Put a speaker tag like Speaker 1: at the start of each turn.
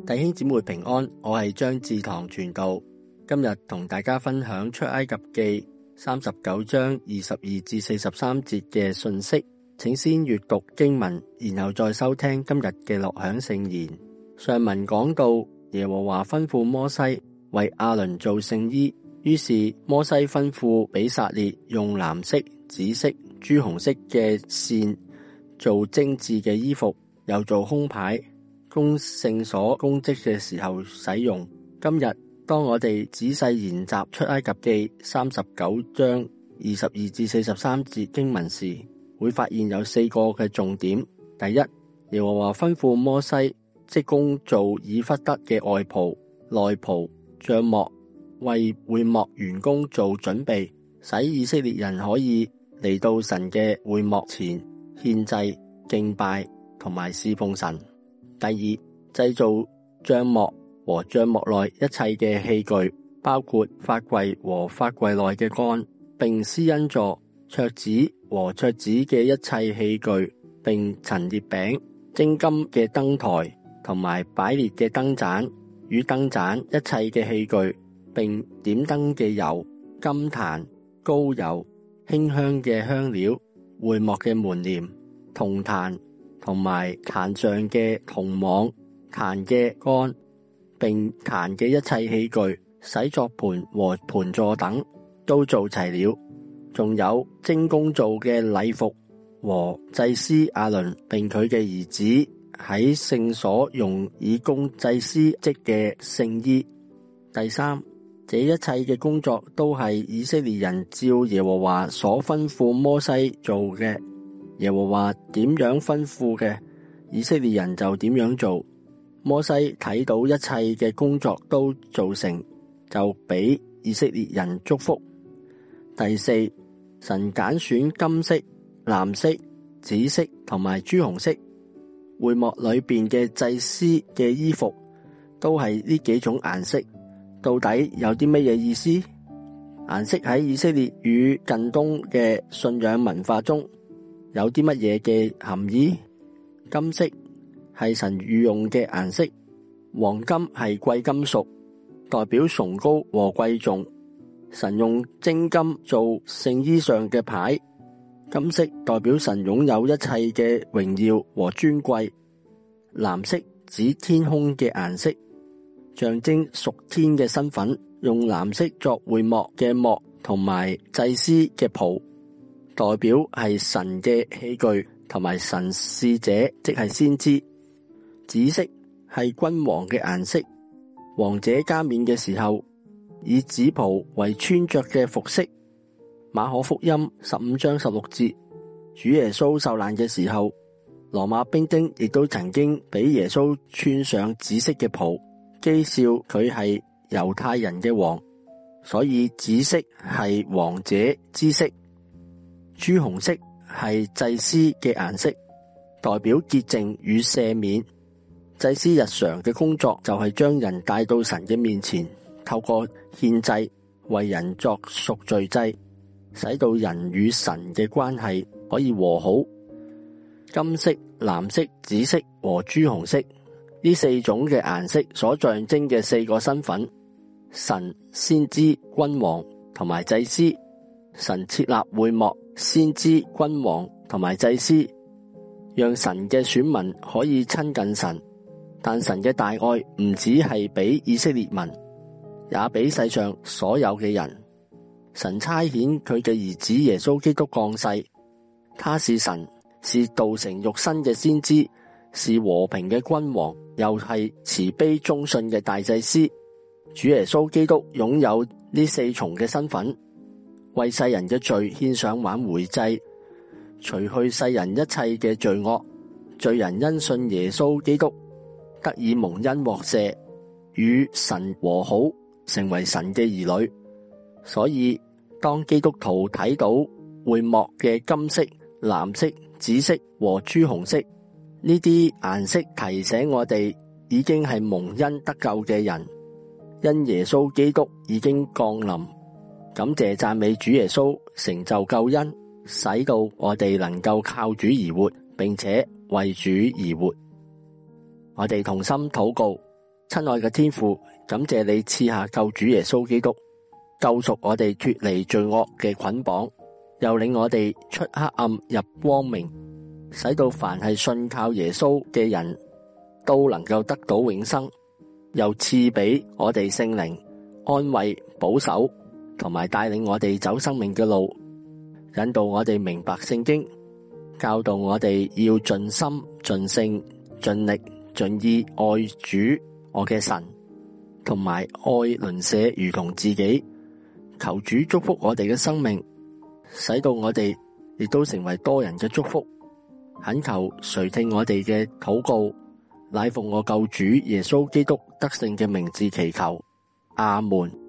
Speaker 1: 弟兄姊妹平安，我係張志堂傳道。今日同大家分享出埃及記39章22至43節嘅信息，請先閱讀經文，然後再收聽今日嘅樂響聖言。上文講到耶和華吩咐摩西為亞倫做聖衣，於是摩西吩咐比撒列用藍色、紫色、朱紅色嘅線做精緻嘅衣服，又做胸牌，供聖所供職嘅時候使用。今日當我哋仔細研習出埃及記39章22至43節經文時，會發現有4個嘅重點。第一，耶和華吩咐摩西即工做以弗得嘅外袍、內袍、帳幕，為會幕員工做準備，使以色列人可以嚟到神嘅會幕前獻祭、敬拜同埋侍奉神。第二，製造帳幕和帳幕內一切嘅器具，包括法櫃和法櫃內嘅杆，並施恩座、桌子和桌子嘅一切器具，並陳列餅、精金嘅燈台同埋擺列嘅燈盞與燈盞一切嘅器具，並點燈嘅油、金壇、膏油、馨香嘅香料、會幕嘅門簾、銅壇同埋壇上嘅銅網、壇嘅杆，並壇嘅一切器具、洗作盤和盤座等都做齊了。仲有精工做嘅禮服和祭司亞倫並佢嘅兒子喺聖所用以供祭司職嘅聖衣。第三，這一切嘅工作都係以色列人照耶和華所吩咐摩西做嘅。耶和華點樣吩咐嘅，以色列人就點樣做。摩西睇到一切嘅工作都做成，就俾以色列人祝福。第四，神揀選金色、藍色、紫色同埋朱紅色，會幕裏邊嘅祭司嘅衣服都係呢幾種顏色。到底有啲乜嘢意思？顏色喺以色列與近東嘅信仰文化中有啲乜嘢嘅含義？金色係神御用嘅顏色，黃金係貴金屬，代表崇高和貴重。神用精金做聖衣上嘅牌，金色代表神擁有一切嘅榮耀和尊貴。藍色指天空嘅顏色，象徵屬天嘅身份，用藍色作會幕嘅幕同埋祭司嘅袍，代表係神嘅器具同埋神使者，即係先知。紫色係君王嘅顏色，王者加冕嘅時候以紫袍為穿着嘅服飾。馬可福音15章16節，主耶穌受難嘅時候，羅馬兵丁亦都曾經俾耶穌穿上紫色嘅袍，譏笑佢係猶太人嘅王，所以紫色係王者之色。朱紅色係祭司嘅顏色，代表潔淨與赦免。祭司日常嘅工作就係將人帶到神嘅面前，透過獻祭為人作贖罪祭，使到人與神嘅關係可以和好。金色、藍色、紫色和朱紅色呢4種嘅顏色所象徵嘅4個身份：神、先知、君王同埋祭司。神設立會幕、先知、君王同埋祭司，讓神嘅選民可以親近神。但神嘅大愛唔只係俾以色列民，也俾世上所有嘅人。神差遣佢嘅兒子耶穌基督降世，他是神，是道成肉身嘅先知，是和平嘅君王，又係慈悲忠信嘅大祭司。主耶穌基督擁有呢4重嘅身份，為世人嘅罪獻上挽回祭，除去世人一切嘅罪惡。罪人因信耶穌基督得以蒙恩獲赦，與神和好，成為神嘅兒女。所以當基督徒睇到會幕嘅金色、藍色、紫色和朱紅色呢啲顏色，提醒我哋已經係蒙恩得救嘅人，因耶穌基督已經降臨。感謝讚美主耶穌成就救恩，使到我哋能夠靠主而活，並且為主而活。我哋同心禱告， 親愛嘅天父，感謝你賜下救主耶穌基督，救贖我哋脫離罪惡嘅捆綁，又領我哋出黑暗入光明，使到凡係信靠耶穌嘅人都能夠得到永生，又賜俾我哋聖靈安慰、保守同埋帶領我哋走生命嘅路，引導我哋明白聖經，教導我哋要盡心、盡性、盡力、盡意愛主我嘅神，同埋愛鄰舍如同自己。求主祝福我哋嘅生命，使到我哋亦都成為多人嘅祝福。懇求垂聽我哋嘅禱告，乃奉我救主耶穌基督得勝嘅名字祈求，阿門。